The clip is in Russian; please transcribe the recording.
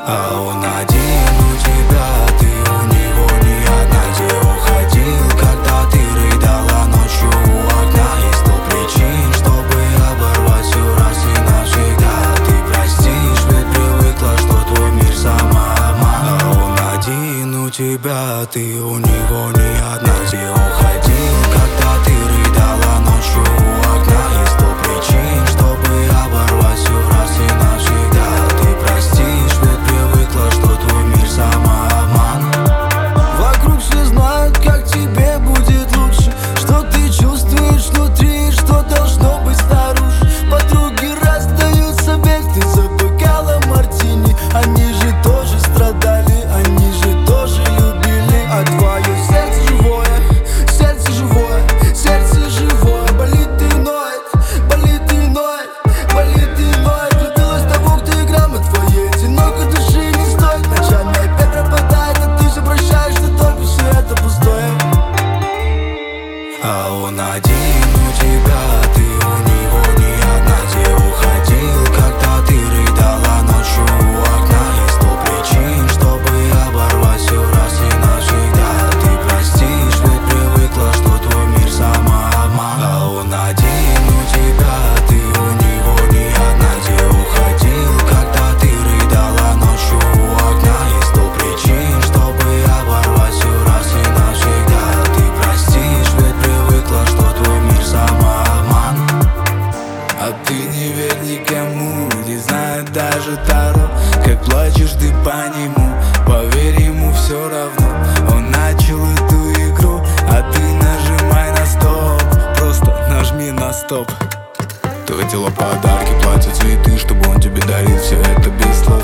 А он один у тебя, ты у него не одна. Где уходил, когда ты рыдала ночью у окна? Есть 100 причин, чтобы оборвать все раз и навсегда. Ты простишь, ведь привыкла, что твой мир самообман. А он один у тебя, ты у него не одна. Где уходил, когда ты рыдала ночью у окна? Есть 100 причин, чтобы оборвать все раз и навсегда. Ты простишь, ведь привыкла, что твой мир самообман. Вокруг все знают, как тебе будет лучше, что ты чувствуешь внутри, что должно быть снаружи. Подруги раздают советы за бокалом мартини. Они же тоже страдали, они же тоже любили. А твое сердце живое, сердце живое, сердце живое. Болит и ноет, болит и ноет, болит и ноет. Влюбилась в того, кто играл на твоей одинокой души не стоит. Ночами опять пропадает, а ты все прощаешь, что только все это пустое. А он один у тебя, ты у него не одна. Где уходил, когда ты рыдала ночью у окна? Есть 100 причин, чтобы оборвать все раз и навсегда. Ты простишь, ведь привыкла, что твой мир самообман. А он один у тебя, ты у него не одна. Где уходил, когда ты рыдала ночью у окна? Есть 100 причин, чтобы оборвать все раз и навсегда. Ты простишь, ведь привыкла, что твой мир самообман. А ты не верь никому, не знает даже Таро. Как плачешь ты по нему, поверь ему все равно. Он начал эту игру, а ты нажимай на стоп. Просто нажми на стоп. Ты хотела подарки, платья, цветы, чтобы он тебе дарил все это без слов.